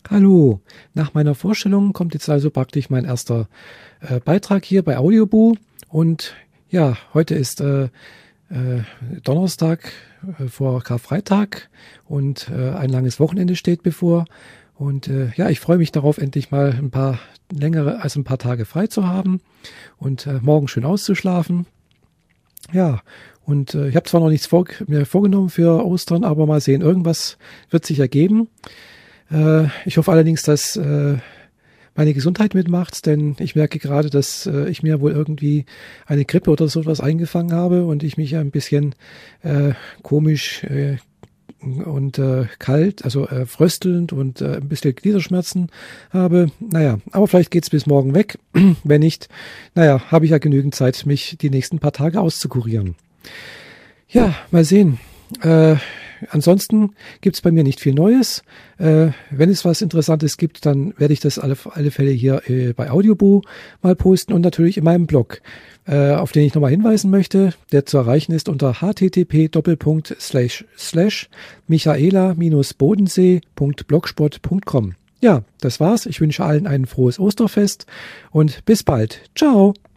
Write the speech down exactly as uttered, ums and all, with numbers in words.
Hallo, nach meiner Vorstellung kommt jetzt also praktisch mein erster äh, Beitrag hier bei Audioboo. Und ja, heute ist äh, äh, Donnerstag äh, vor Karfreitag und äh, ein langes Wochenende steht bevor. Und äh, ja, ich freue mich darauf, endlich mal ein paar längere, also ein paar Tage frei zu haben und äh, morgen schön auszuschlafen. Ja, und äh, ich habe zwar noch nichts vor, mir vorgenommen für Ostern, aber mal sehen, irgendwas wird sich ergeben. Äh, ich hoffe allerdings, dass äh, meine Gesundheit mitmacht, denn ich merke gerade, dass äh, ich mir wohl irgendwie eine Grippe oder sowas eingefangen habe und ich mich ein bisschen äh, komisch äh, und äh, kalt, also äh, fröstelnd und äh, ein bisschen Gliederschmerzen habe. Naja, aber vielleicht geht's bis morgen weg. Wenn nicht, naja, habe ich ja genügend Zeit, mich die nächsten paar Tage auszukurieren. Ja, mal sehen. Äh, ansonsten gibt's bei mir nicht viel Neues. Äh, wenn es was Interessantes gibt, dann werde ich das alle, alle Fälle hier äh, bei Audioboo mal posten und natürlich in meinem Blog, äh, auf den ich nochmal hinweisen möchte, der zu erreichen ist unter h t t p doppelpunkt slash slash michaela bodensee punkt blogspot punkt com. Ja, das war's. Ich wünsche allen ein frohes Osterfest und bis bald. Ciao!